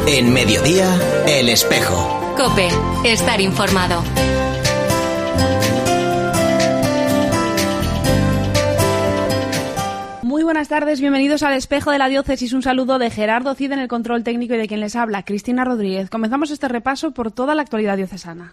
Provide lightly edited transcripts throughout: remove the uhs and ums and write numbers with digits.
En Mediodía, El Espejo. COPE. Estar informado. Muy buenas tardes, bienvenidos al Espejo de la Diócesis. Un saludo de Gerardo Cid en el control técnico y de quien les habla, Cristina Rodríguez. Comenzamos este repaso por toda la actualidad diocesana.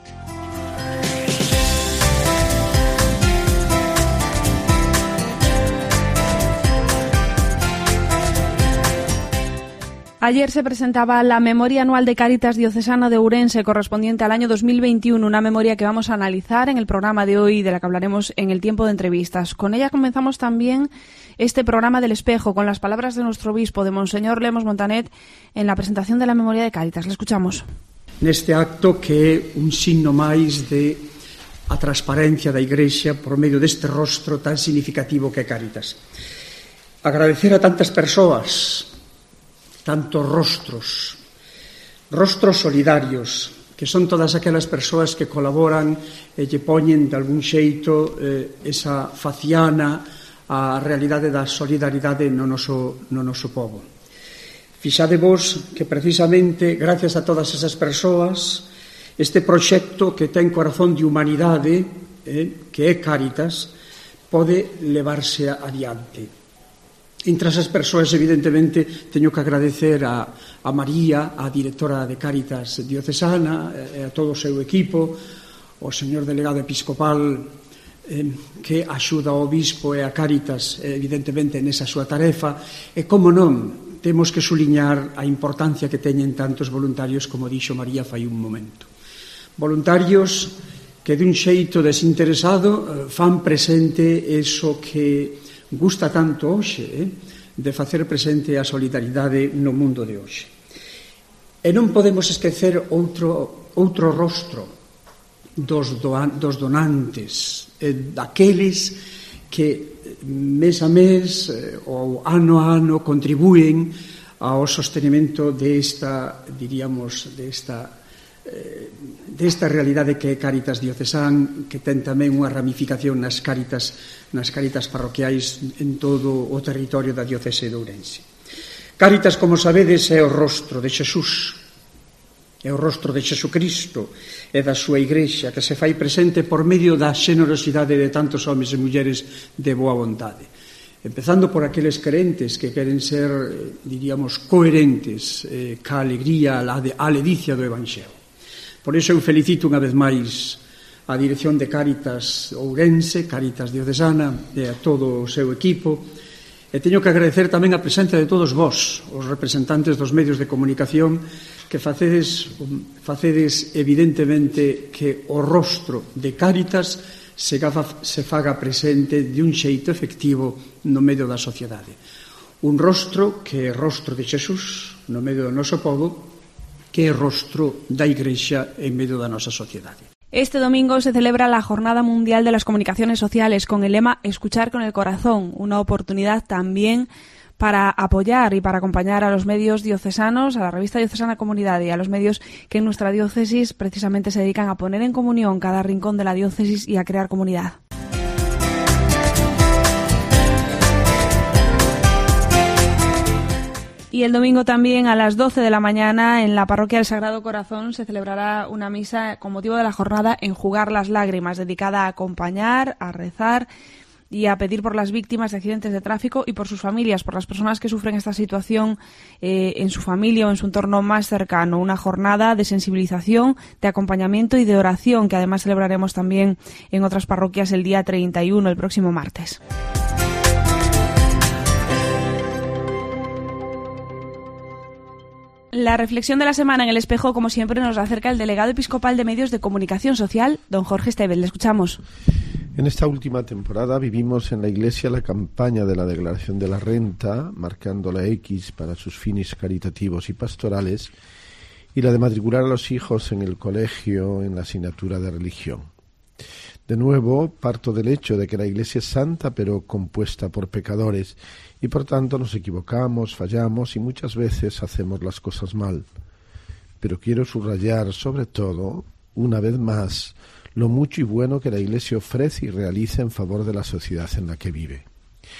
Ayer se presentaba la memoria anual de Cáritas Diocesana de Ourense correspondiente al año 2021, una memoria que vamos a analizar en el programa de hoy, de la que hablaremos en el tiempo de entrevistas. Con ella comenzamos también este programa del Espejo, con las palabras de nuestro obispo, de Monseñor Lemos Montanet, en la presentación de la memoria de Cáritas. Le escuchamos. Neste acto que é un signo máis de a transparencia da Igrexa por medio deste rostro tan significativo que é Cáritas. Agradecer a tantas persoas, tantos rostros solidarios, que son todas aquelas persoas que colaboran e lle poñen de algún xeito esa faciana a realidade da solidaridade no noso pobo. Fixadevos que precisamente gracias a todas esas persoas este proxecto que ten corazón de humanidade, que é Cáritas, pode levarse adiante. Entre esas persoas, evidentemente, teño que agradecer a María, a directora de Cáritas Diocesana, e a todo o seu equipo, o señor delegado episcopal que axuda ao obispo e a Cáritas, evidentemente, nesa súa tarefa, e, como non, temos que suliñar a importancia que teñen tantos voluntarios, como dixo María fai un momento. Voluntarios que, dun xeito desinteresado, fan presente eso que gusta tanto hoxe, de facer presente a solidaridade no mundo de hoxe. E non podemos esquecer outro rostro dos donantes, daqueles que mes a mes ou ano a ano contribúen ao sostenimento desta realidade que é Cáritas Diocesán, que ten tamén unha ramificación nas cáritas parroquiais en todo o territorio da diocese de Ourense. Cáritas, como sabedes, é o rostro de Xesús, é o rostro de Xesucristo e da súa Igrexa, que se fai presente por medio da xenerosidade de tantos homes e mulleres de boa vontade. Empezando por aqueles crentes que queren ser, diríamos, coherentes ca alegría, a ledicia do Evanxelo. Por iso eu felicito unha vez máis a dirección de Cáritas Ourense, Cáritas Diocesana e a todo o seu equipo, e teño que agradecer tamén a presenza de todos vós, os representantes dos medios de comunicación, que facedes evidentemente que o rostro de Cáritas se faga presente de un xeito efectivo no medio da sociedade. Un rostro que é rostro de Xesús no medio do noso pobo, que é rostro da Igrexa en medio da nosa sociedade. Este domingo se celebra la Jornada Mundial de las Comunicaciones Sociales con el lema Escuchar con el Corazón, una oportunidad también para apoyar y para acompañar a los medios diocesanos, a la revista Diocesana Comunidad y a los medios que en nuestra diócesis precisamente se dedican a poner en comunión cada rincón de la diócesis y a crear comunidad. Y el domingo también a las 12 de la mañana en la Parroquia del Sagrado Corazón se celebrará una misa con motivo de la jornada Enjugar las Lágrimas, dedicada a acompañar, a rezar y a pedir por las víctimas de accidentes de tráfico y por sus familias, por las personas que sufren esta situación en su familia o en su entorno más cercano. Una jornada de sensibilización, de acompañamiento y de oración que además celebraremos también en otras parroquias el día 31, el próximo martes. La reflexión de la semana en El Espejo, como siempre, nos acerca el delegado episcopal de Medios de Comunicación Social, don Jorge Estevez. Le escuchamos. En esta última temporada vivimos en la Iglesia la campaña de la declaración de la renta, marcando la X para sus fines caritativos y pastorales, y la de matricular a los hijos en el colegio en la asignatura de religión. De nuevo, parto del hecho de que la Iglesia es santa, pero compuesta por pecadores, y por tanto nos equivocamos, fallamos y muchas veces hacemos las cosas mal. Pero quiero subrayar, sobre todo, una vez más, lo mucho y bueno que la Iglesia ofrece y realiza en favor de la sociedad en la que vive.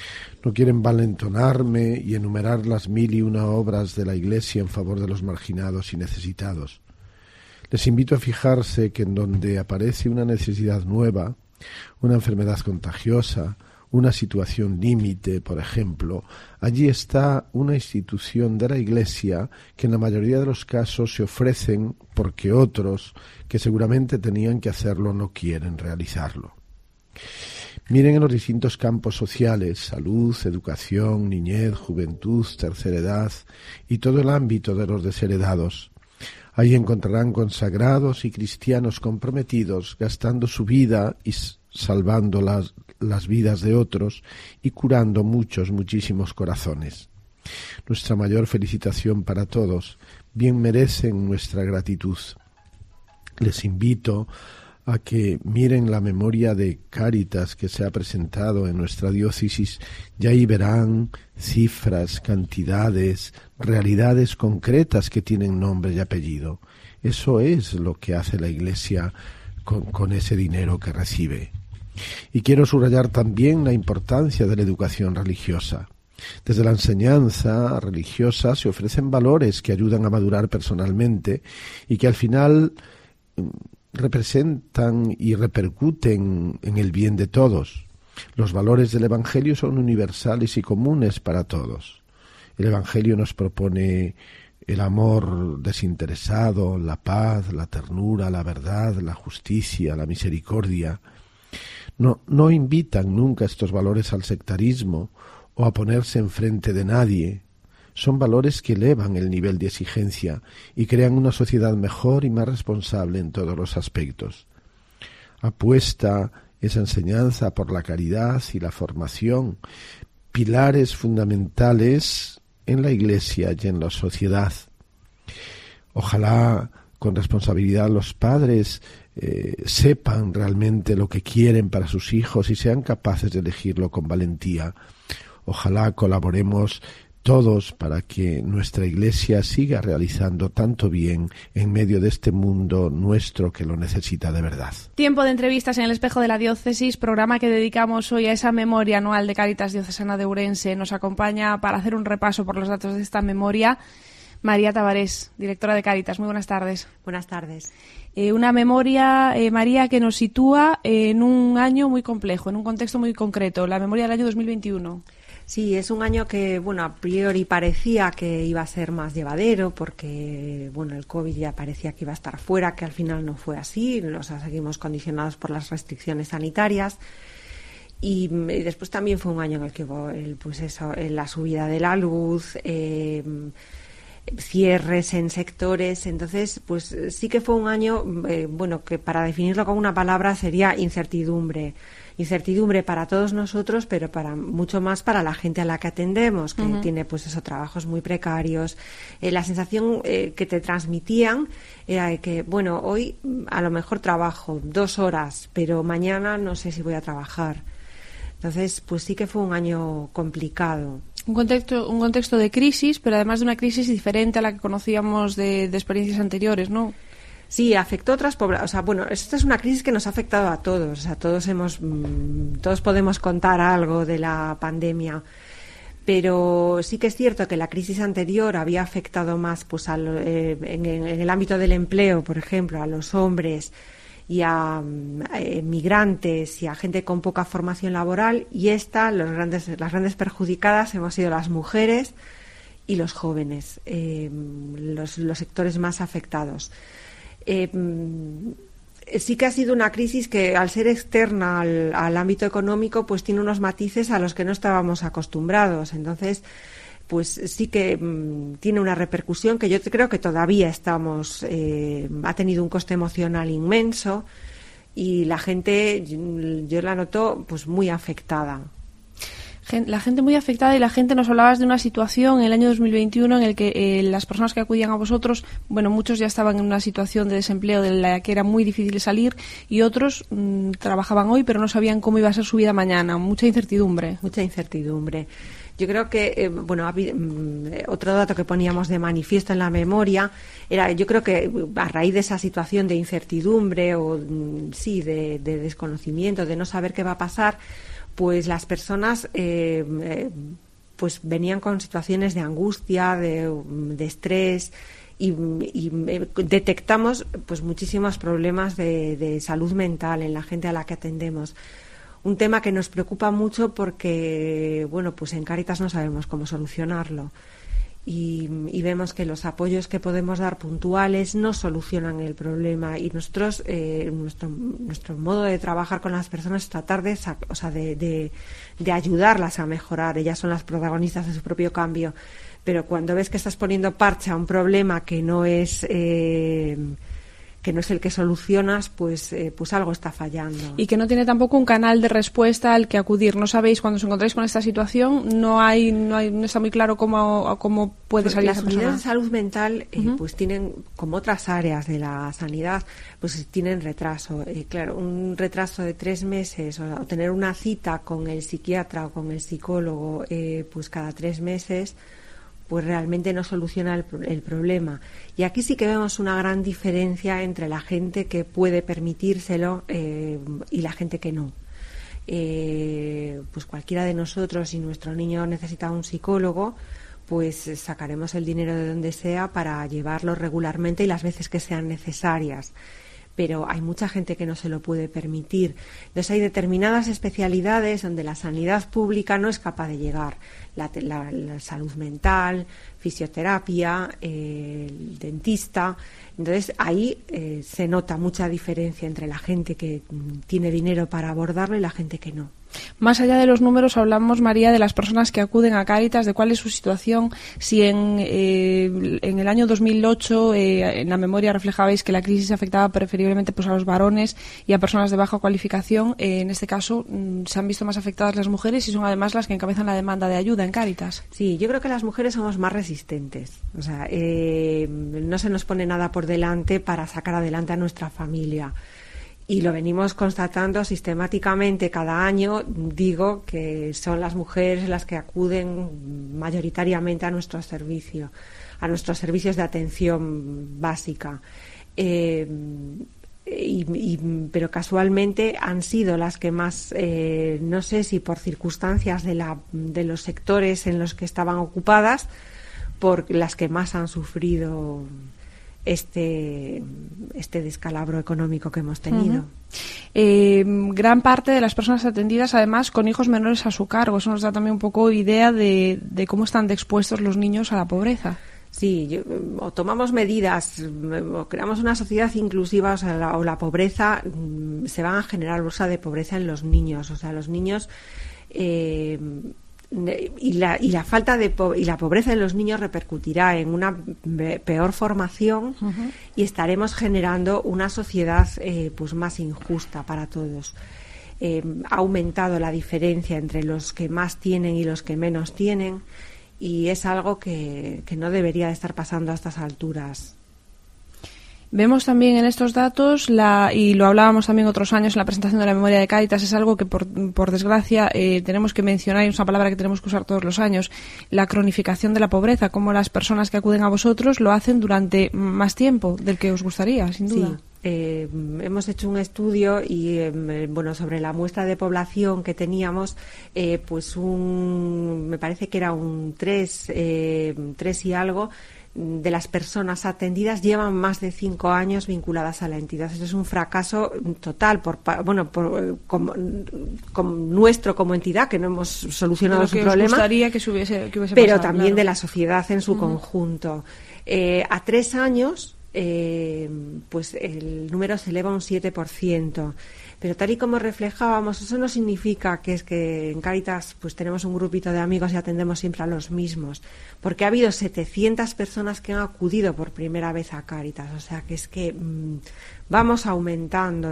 No quiero envalentonarme y enumerar las 1001 obras de la Iglesia en favor de los marginados y necesitados. Les invito a fijarse que en donde aparece una necesidad nueva, una enfermedad contagiosa, una situación límite, por ejemplo, allí está una institución de la Iglesia que en la mayoría de los casos se ofrecen porque otros, que seguramente tenían que hacerlo, no quieren realizarlo. Miren en los distintos campos sociales, salud, educación, niñez, juventud, tercera edad y todo el ámbito de los desheredados. Ahí encontrarán consagrados y cristianos comprometidos, gastando su vida y salvando las vidas de otros y curando muchísimos corazones. Nuestra mayor felicitación para todos, bien merecen nuestra gratitud. Les invito a que miren la memoria de Cáritas que se ha presentado en nuestra diócesis y ahí verán cifras, cantidades, realidades concretas que tienen nombre y apellido. Eso es lo que hace la Iglesia con ese dinero que recibe. Y quiero subrayar también la importancia de la educación religiosa. Desde la enseñanza religiosa se ofrecen valores que ayudan a madurar personalmente y que al final representan y repercuten en el bien de todos. Los valores del Evangelio son universales y comunes para todos. El Evangelio nos propone el amor desinteresado, la paz, la ternura, la verdad, la justicia, la misericordia. No invitan nunca estos valores al sectarismo o a ponerse enfrente de nadie. Son valores que elevan el nivel de exigencia y crean una sociedad mejor y más responsable en todos los aspectos. Apuesta esa enseñanza por la caridad y la formación, pilares fundamentales en la Iglesia y en la sociedad. Ojalá con responsabilidad los padres sepan realmente lo que quieren para sus hijos y sean capaces de elegirlo con valentía. Ojalá colaboremos todos para que nuestra Iglesia siga realizando tanto bien en medio de este mundo nuestro que lo necesita de verdad. Tiempo de entrevistas en el Espejo de la Diócesis, programa que dedicamos hoy a esa memoria anual de Cáritas Diocesana de Ourense. Nos acompaña para hacer un repaso por los datos de esta memoria María Tabarés, directora de Cáritas. Muy buenas tardes. Buenas tardes. Una memoria, María, que nos sitúa en un año muy complejo, en un contexto muy concreto, la memoria del año 2021. Sí, es un año que, a priori parecía que iba a ser más llevadero porque, el COVID ya parecía que iba a estar fuera, que al final no fue así, seguimos condicionados por las restricciones sanitarias. Y después también fue un año en el que hubo la subida de la luz, cierres en sectores. Entonces, sí que fue un año, que para definirlo con una palabra sería incertidumbre. Incertidumbre para todos nosotros, pero mucho más para la gente a la que atendemos, que tiene trabajos muy precarios. La sensación que te transmitían era que, hoy a lo mejor trabajo 2 horas, pero mañana no sé si voy a trabajar. Entonces, sí que fue un año complicado. Un contexto de crisis, pero además de una crisis diferente a la que conocíamos de experiencias anteriores, ¿no? Sí, afectó a otras poblaciones. Esta es una crisis que nos ha afectado a todos. Todos podemos contar algo de la pandemia. Pero sí que es cierto que la crisis anterior había afectado más en el ámbito del empleo, por ejemplo, a los hombres y a migrantes y a gente con poca formación laboral, y las grandes perjudicadas hemos sido las mujeres y los jóvenes, los sectores más afectados. Sí que ha sido una crisis que, al ser externa al ámbito económico, tiene unos matices a los que no estábamos acostumbrados. Entonces, sí que tiene una repercusión que yo creo que todavía ha tenido un coste emocional inmenso, y la gente, yo la noto muy afectada. La gente muy afectada, y la gente, nos hablabas de una situación en el año 2021 en el que las personas que acudían a vosotros, muchos ya estaban en una situación de desempleo de la que era muy difícil salir, y otros trabajaban hoy pero no sabían cómo iba a ser su vida mañana. Mucha incertidumbre. Mucha incertidumbre. Yo creo que, otro dato que poníamos de manifiesto en la memoria era, yo creo que a raíz de esa situación de incertidumbre o de desconocimiento, de no saber qué va a pasar, pues las personas pues venían con situaciones de angustia, de estrés, y detectamos pues muchísimos problemas de salud mental en la gente a la que atendemos. Un tema que nos preocupa mucho porque, bueno, pues en Cáritas no sabemos cómo solucionarlo. Y vemos que los apoyos que podemos dar puntuales no solucionan el problema, y nosotros nuestro modo de trabajar con las personas es tratar de ayudarlas a mejorar. Ellas son las protagonistas de su propio cambio, pero cuando ves que estás poniendo parche a un problema que no es el que solucionas, pues algo está fallando. Y que no tiene tampoco un canal de respuesta al que acudir. No sabéis, cuando os encontráis con esta situación, no está muy claro cómo puede salir esa persona. Las unidades de salud mental pues tienen, como otras áreas de la sanidad, pues tienen retraso. Claro, un retraso de 3 meses, o tener una cita con el psiquiatra o con el psicólogo pues cada 3 meses, pues realmente no soluciona el problema. Y aquí sí que vemos una gran diferencia entre la gente que puede permitírselo y la gente que no. Pues cualquiera de nosotros, si nuestro niño necesita un psicólogo, pues sacaremos el dinero de donde sea para llevarlo regularmente y las veces que sean necesarias. Pero hay mucha gente que no se lo puede permitir. Entonces hay determinadas especialidades donde la sanidad pública no es capaz de llegar. La salud mental, fisioterapia, el dentista. Entonces ahí se nota mucha diferencia entre la gente que tiene dinero para abordarlo y la gente que no. Más allá de los números, hablamos, María, de las personas que acuden a Cáritas, de cuál es su situación. Si en el año 2008 en la memoria reflejabais que la crisis afectaba preferiblemente pues a los varones y a personas de baja cualificación, en este caso se han visto más afectadas las mujeres y son además las que encabezan la demanda de ayuda en Cáritas. Sí, yo creo que las mujeres somos más resistentes. O sea, no se nos pone nada por delante para sacar adelante a nuestra familia. Y lo venimos constatando sistemáticamente cada año. Digo que son las mujeres las que acuden mayoritariamente a nuestros servicios de atención básica. Pero casualmente han sido las que más, no sé si por circunstancias de los sectores en los que estaban ocupadas, por las que más han sufrido este descalabro económico que hemos tenido. Gran parte de las personas atendidas, además, con hijos menores a su cargo. Eso nos da también un poco idea de cómo están expuestos los niños a la pobreza. Sí, o tomamos medidas, o creamos una sociedad inclusiva, o la pobreza, se van a generar bolsa de pobreza en los niños. O sea, los niños... Y la falta y la pobreza de los niños repercutirá en una peor formación y estaremos generando una sociedad pues más injusta para todos. Ha aumentado la diferencia entre los que más tienen y los que menos tienen, y es algo que no debería de estar pasando a estas alturas. Vemos también en estos datos, y lo hablábamos también otros años en la presentación de la memoria de Cáritas, es algo que por desgracia tenemos que mencionar, y es una palabra que tenemos que usar todos los años, la cronificación de la pobreza, cómo las personas que acuden a vosotros lo hacen durante más tiempo del que os gustaría, sin duda. Sí. Hemos hecho un estudio y sobre la muestra de población que teníamos, pues me parece que era un 3 y algo de las personas atendidas llevan más de 5 años vinculadas a la entidad. Eso es un fracaso total como nuestro como entidad, que no hemos solucionado su problema. Gustaría que hubiese pero pasado, también claro, de la sociedad en su conjunto. A 3 años pues el número se eleva un 7%. Pero tal y como reflejábamos, eso no significa que es que en Cáritas pues tenemos un grupito de amigos y atendemos siempre a los mismos, porque ha habido 700 personas que han acudido por primera vez a Cáritas. O sea que es que vamos aumentando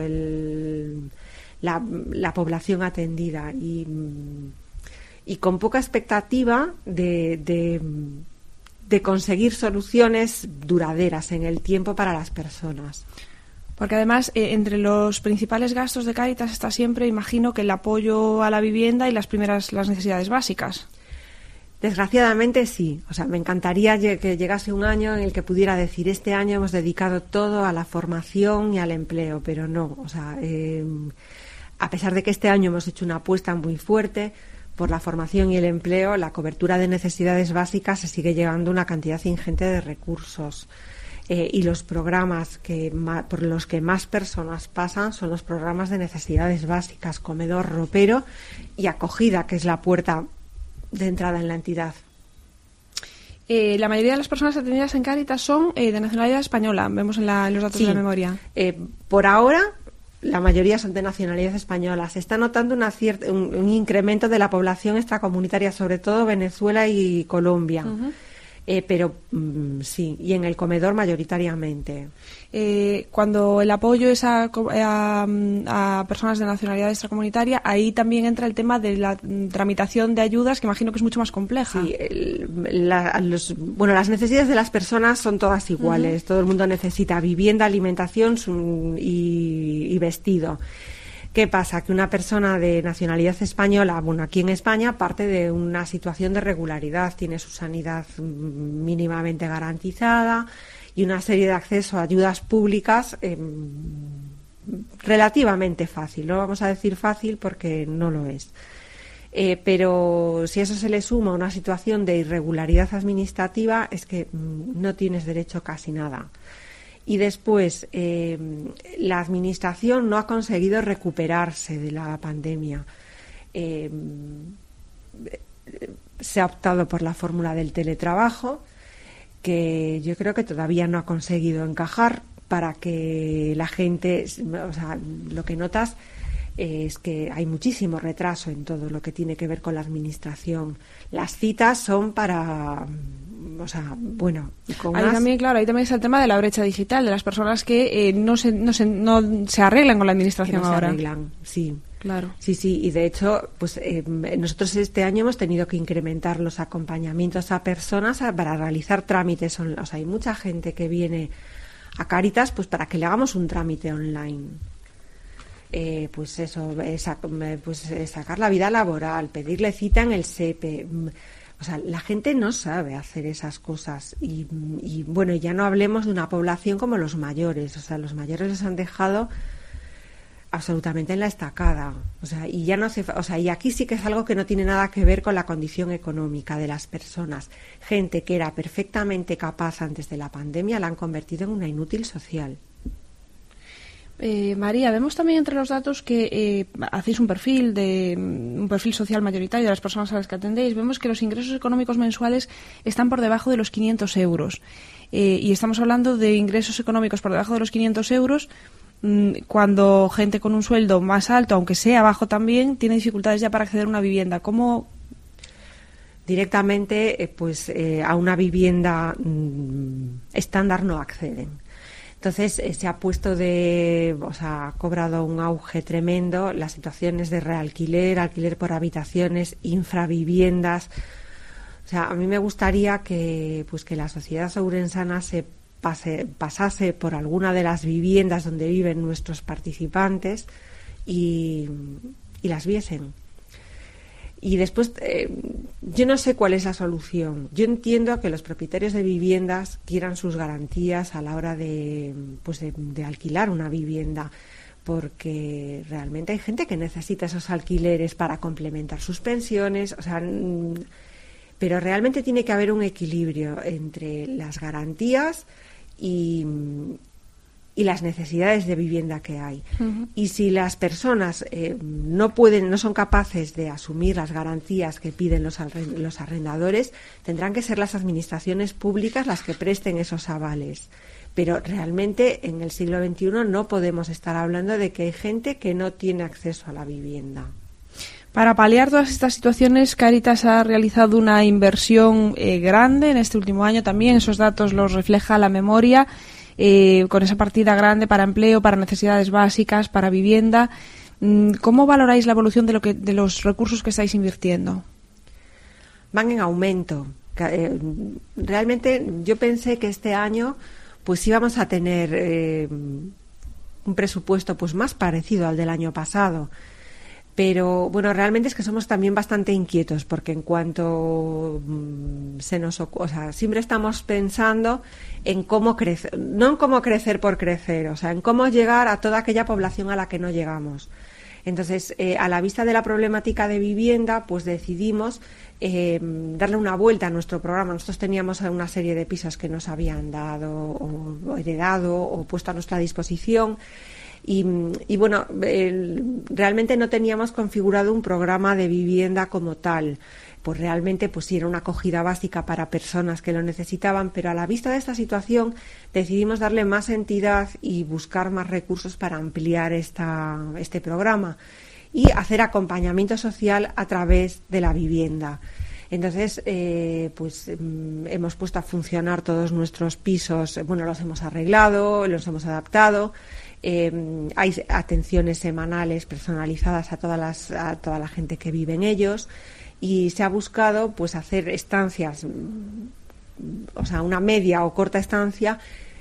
la población atendida y con poca expectativa de conseguir soluciones duraderas en el tiempo para las personas. Porque además, entre los principales gastos de Cáritas está siempre, imagino, que el apoyo a la vivienda y las necesidades básicas. Desgraciadamente sí. O sea, me encantaría que llegase un año en el que pudiera decir, este año hemos dedicado todo a la formación y al empleo, pero no. O sea, a pesar de que este año hemos hecho una apuesta muy fuerte por la formación y el empleo, la cobertura de necesidades básicas se sigue llevando una cantidad ingente de recursos. Y los programas por los que más personas pasan son los programas de necesidades básicas, comedor, ropero y acogida, que es la puerta de entrada en la entidad. La mayoría de las personas atendidas en Cáritas son de nacionalidad española, vemos en los datos de la memoria. Por ahora, la mayoría son de nacionalidad española. Se está notando un incremento de la población extracomunitaria, sobre todo Venezuela y Colombia. Uh-huh. Pero sí, y en el comedor mayoritariamente. Cuando el apoyo es a personas de nacionalidad extracomunitaria, ahí también entra el tema de la tramitación de ayudas, que imagino que es mucho más compleja. Sí, las necesidades de las personas son todas iguales. Uh-huh. Todo el mundo necesita vivienda, alimentación y vestido. ¿Qué pasa? Que una persona de nacionalidad española, aquí en España, parte de una situación de regularidad, tiene su sanidad mínimamente garantizada y una serie de acceso a ayudas públicas relativamente fácil. No vamos a decir fácil porque no lo es. Pero si eso se le suma a una situación de irregularidad administrativa, es que no tienes derecho a casi nada. Y después, la Administración no ha conseguido recuperarse de la pandemia. Se ha optado por la fórmula del teletrabajo, que yo creo que todavía no ha conseguido encajar para que la gente... O sea, lo que notas es que hay muchísimo retraso en todo lo que tiene que ver con la Administración. Las citas son para... ahí también está el tema de la brecha digital, de las personas que no se arreglan con la administración que no ahora. Se arreglan, sí. Claro. Sí, y de hecho, nosotros este año hemos tenido que incrementar los acompañamientos a personas para realizar trámites. Hay mucha gente que viene a Cáritas para que le hagamos un trámite online. Sacar la vida laboral, pedirle cita en el SEPE. La gente no sabe hacer esas cosas y ya no hablemos de una población como los mayores. Los mayores les han dejado absolutamente en la estacada. Y ya no y aquí sí que es algo que no tiene nada que ver con la condición económica de las personas. Gente que era perfectamente capaz antes de la pandemia la han convertido en una inútil social. María, vemos también entre los datos que hacéis un perfil social mayoritario de las personas a las que atendéis. Vemos que los ingresos económicos mensuales están por debajo de los 500 euros. Y estamos hablando de ingresos económicos por debajo de los 500 euros cuando gente con un sueldo más alto, aunque sea bajo también, tiene dificultades ya para acceder a una vivienda. ¿Cómo? Directamente, a una vivienda estándar no acceden. Entonces se ha puesto ha cobrado un auge tremendo las situaciones de realquiler, alquiler por habitaciones, infraviviendas. A mí me gustaría que la sociedad ourensana pasase por alguna de las viviendas donde viven nuestros participantes y las viesen. Y después, yo no sé cuál es la solución. Yo entiendo que los propietarios de viviendas quieran sus garantías a la hora de alquilar una vivienda, porque realmente hay gente que necesita esos alquileres para complementar sus pensiones, pero realmente tiene que haber un equilibrio entre las garantías y las necesidades de vivienda que hay. Uh-huh. Y si las personas no son capaces de asumir las garantías que piden los arrendadores, tendrán que ser las administraciones públicas las que presten esos avales. Pero realmente en el siglo XXI no podemos estar hablando de que hay gente que no tiene acceso a la vivienda. Para paliar todas estas situaciones, Cáritas ha realizado una inversión grande en este último año también. Esos datos los refleja la memoria. Con esa partida grande para empleo, para necesidades básicas, para vivienda. ¿Cómo valoráis la evolución de los recursos que estáis invirtiendo? Van en aumento. Realmente yo pensé que este año íbamos a tener un presupuesto más parecido al del año pasado. Pero realmente es que somos también bastante inquietos, porque en cuanto siempre estamos pensando en cómo crecer, no en cómo crecer por crecer, en cómo llegar a toda aquella población a la que no llegamos. Entonces, a la vista de la problemática de vivienda, pues decidimos darle una vuelta a nuestro programa. Nosotros teníamos una serie de pisos que nos habían dado o heredado o puesto a nuestra disposición. Y bueno, realmente no teníamos configurado un programa de vivienda como tal. Pues realmente pues sí era una acogida básica para personas que lo necesitaban, pero a la vista de esta situación decidimos darle más entidad y buscar más recursos para ampliar este programa y hacer acompañamiento social a través de la vivienda. Entonces, hemos puesto a funcionar todos nuestros pisos, los hemos arreglado, los hemos adaptado. Hay atenciones semanales personalizadas a toda la gente que vive en ellos, y se ha buscado pues hacer estancias, una media o corta estancia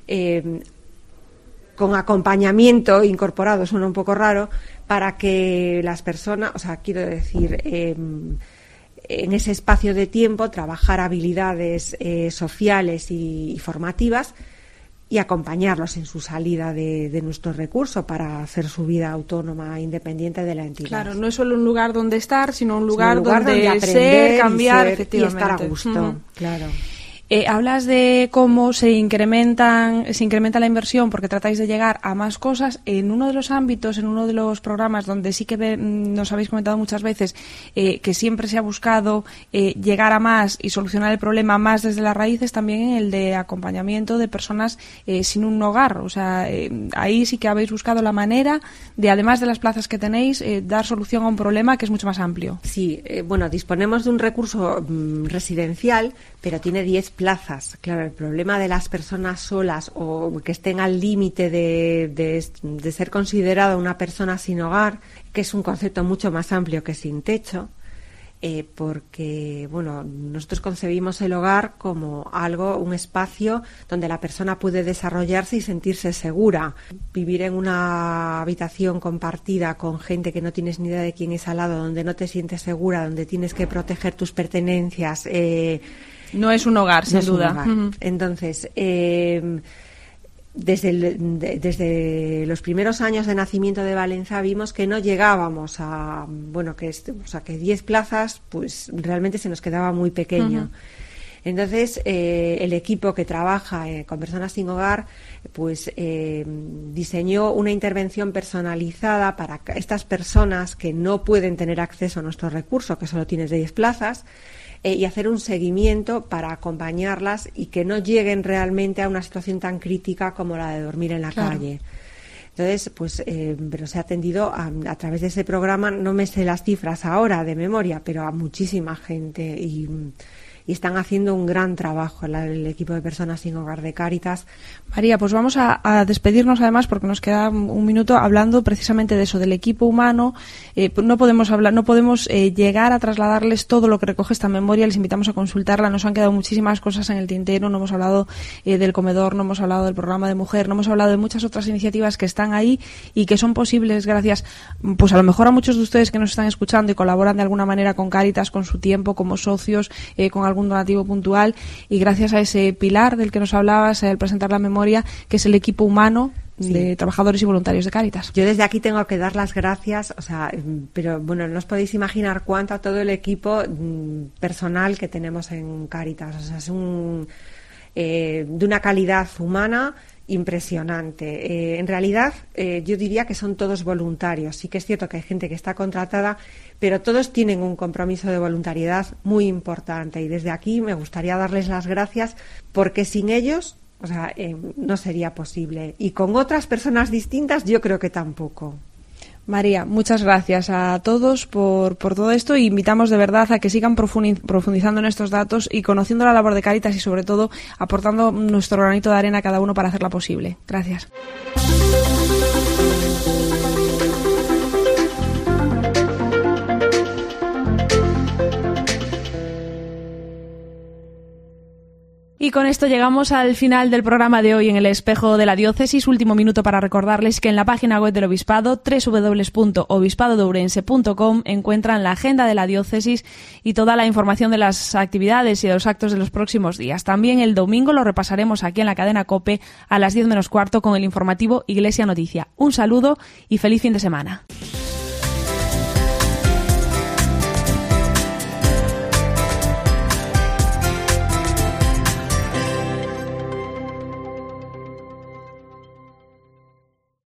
con acompañamiento incorporado, suena un poco raro, para que las personas, en ese espacio de tiempo trabajar habilidades sociales y formativas y acompañarlos en su salida de nuestro recurso para hacer su vida autónoma, independiente de la entidad. Claro, no es solo un lugar donde estar, sino un lugar donde aprender, ser, cambiar, efectivamente. Y estar a gusto, claro. Hablas de cómo se incrementa la inversión porque tratáis de llegar a más cosas. En uno de los ámbitos, en uno de los programas donde sí que nos habéis comentado muchas veces que siempre se ha buscado llegar a más y solucionar el problema más desde las raíces, también en el de acompañamiento de personas sin un hogar. O sea, ahí sí que habéis buscado la manera de, además de las plazas que tenéis, dar solución a un problema que es mucho más amplio. Sí, disponemos de un recurso residencial, pero tiene 10 plazas. Claro, el problema de las personas solas o que estén al límite de ser considerada una persona sin hogar, que es un concepto mucho más amplio que sin techo, porque nosotros concebimos el hogar como un espacio donde la persona puede desarrollarse y sentirse segura. Vivir en una habitación compartida con gente que no tienes ni idea de quién es al lado, donde no te sientes segura, donde tienes que proteger tus pertenencias, no es un hogar, sin duda. Uh-huh. Entonces, desde los primeros años de nacimiento de Valenza vimos que no llegábamos a, que 10 plazas, pues realmente se nos quedaba muy pequeño. Uh-huh. Entonces, el equipo que trabaja con personas sin hogar, pues diseñó una intervención personalizada para estas personas que no pueden tener acceso a nuestro recurso, que solo tienes 10 plazas, y hacer un seguimiento para acompañarlas y que no lleguen realmente a una situación tan crítica como la de dormir en la calle. Entonces, pero se ha atendido a través de ese programa, no me sé las cifras ahora de memoria, pero a muchísima gente y están haciendo un gran trabajo el equipo de personas sin hogar de Cáritas. María, pues vamos a despedirnos además porque nos queda un minuto hablando precisamente de eso, del equipo humano. No podemos llegar a trasladarles todo lo que recoge esta memoria, les invitamos a consultarla. Nos han quedado muchísimas cosas en el tintero, no hemos hablado del comedor, no hemos hablado del programa de mujer, no hemos hablado de muchas otras iniciativas que están ahí y que son posibles gracias, pues a lo mejor a muchos de ustedes que nos están escuchando y colaboran de alguna manera con Cáritas, con su tiempo, como socios, con algún donativo puntual, y gracias a ese pilar del que nos hablabas al presentar la memoria, que es el equipo humano de trabajadores y voluntarios de Cáritas. Yo desde aquí tengo que dar las gracias, pero no os podéis imaginar cuánto a todo el equipo personal que tenemos en Cáritas. Es de una calidad humana impresionante. En realidad, yo diría que son todos voluntarios. Sí que es cierto que hay gente que está contratada, pero todos tienen un compromiso de voluntariedad muy importante. Y desde aquí me gustaría darles las gracias porque sin ellos, no sería posible. Y con otras personas distintas, yo creo que tampoco. María, muchas gracias a todos por todo esto y invitamos de verdad a que sigan profundizando en estos datos y conociendo la labor de Cáritas y sobre todo aportando nuestro granito de arena a cada uno para hacerla posible. Gracias. Y con esto llegamos al final del programa de hoy en El Espejo de la Diócesis. Último minuto para recordarles que en la página web del Obispado, www.obispado-de-ourense.com, encuentran la agenda de la Diócesis y toda la información de las actividades y de los actos de los próximos días. También el domingo lo repasaremos aquí en la cadena COPE a las 10 menos cuarto con el informativo Iglesia Noticia. Un saludo y feliz fin de semana.